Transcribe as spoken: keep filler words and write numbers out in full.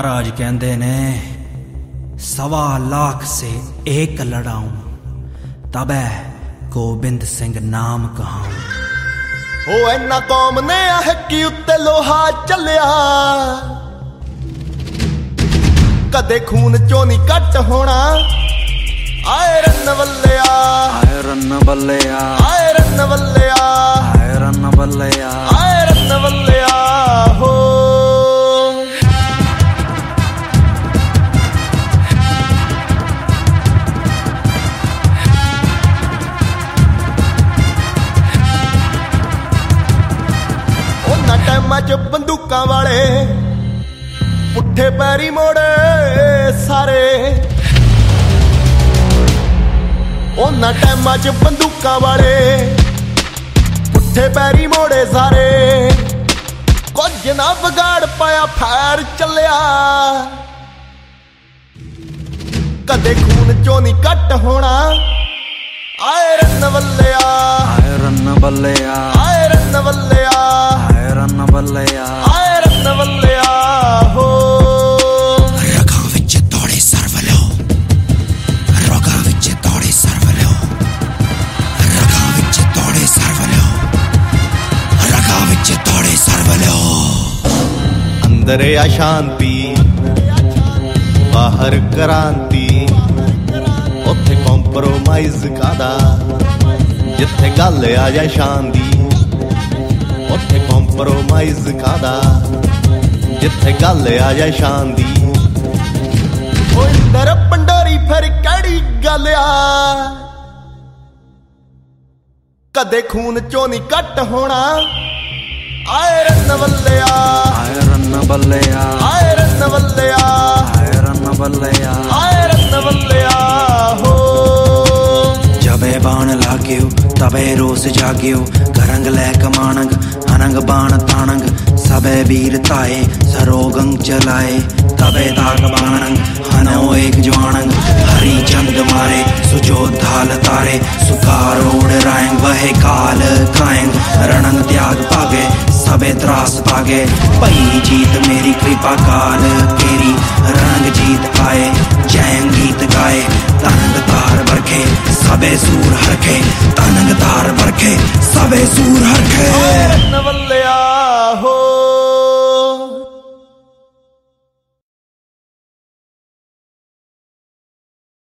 महाराज कहते ने सवा लाख से एक लड़ाऊं तबे गोबिंद सिंह नाम कहाऊं। हो इन्ना कौम ने हकी उत्ते लोहा चलिया, कदे खून चो नहीं कट होना। आए रन बल्लेया, आए रन बल्लेया, आए रन बल्लेया, आए रन बल्लेया, आए रन बल्लेया। हो टाइम च बंदूकां वाले पुट्ठे पैरी मोड़े सारे, उन्हां टाइम च बंदूकां वाले पुट्ठे पैरी मोड़े सारे। कुछ ना बिगाड़ पाया फैर चलिया, कदे खून चो नहीं कट होना। आए रन बल्लेया, आए रन बल्लेया, आए रन बल्लेया, आए रन बल्लेया, आए रन बल्लेया। हो रगां विच दौड़े सरवलो, रगां विच दौड़े सरवलो, रगां विच दौड़े सरवलो, रगां विच दौड़े सरवलो। अंदर आ शांति बाहर क्रांति, उत्थे कॉम्प्रोमाइज कादा, जिथे गल आ जाए शान दी उत्थे कॉम्प्रोमाइज कादा, जिथे गल आ जाए शान दी। ओ इंदर पंडोरी फिर केड़ी गल आ, कदे खून चो नहीं कट होना। आए रन बल्लेया, आए रन बल्लेया, आए रन बल्लेया, आए रन बल्लेया, आए रन बल्लेया। हो जबे बाण लाग्यो तबे रोस जाग्यो, करंग लै कमानंग अनंग बाण ताणंग। सबे वीर ताए सरोगंग चलाए, तबे ताक बाणंग हनो एक जवानंग। हरी चंद मारे सुजोधाल तारे, सुकार ओढ़ रायंग वहे काल कायंग। रणंग त्याग पागे सबे त्रास पागे, पई जीत मेरी कृपा काल केरी। रणंग जीत आए जयंग गीत गाए, तनंग तार बरखे सबे सूर हरखे। तनंग तार बरखे सबे सूर हरखे।